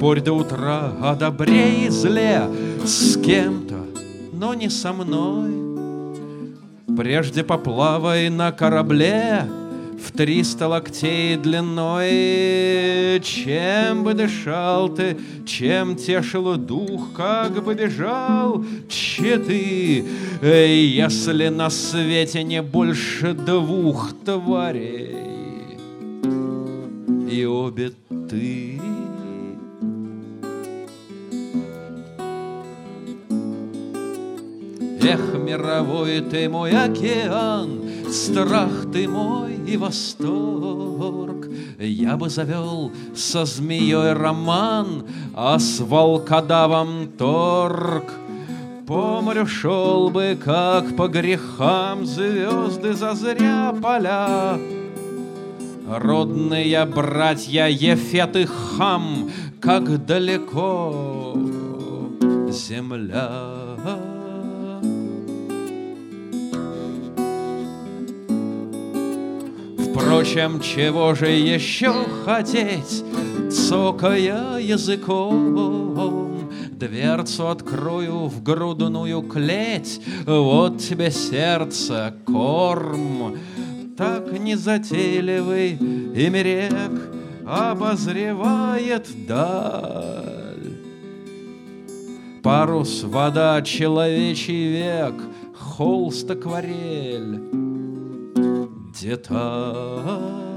Спорь до утра о добре и зле с кем-то, но не со мной. Прежде поплавай на корабле в 300 локтей длиной. Чем бы дышал ты, чем тешил дух, как бы бежал ты, если на свете не больше 2 тварей, и обе ты. Эх, мировой ты мой океан, страх ты мой и восторг. Я бы завел со змеей роман, а с волкодавом торг. По морю шел бы, как по грехам, звезды зазря поля. Родные братья Ефет и Хам, как далеко земля. Впрочем, чего же еще хотеть, цокая языком? Дверцу открою в грудную клеть, вот тебе сердце, корм. Так незатейливый им рек обозревает даль. Парус, вода, человечий век, холст, акварель, деталь.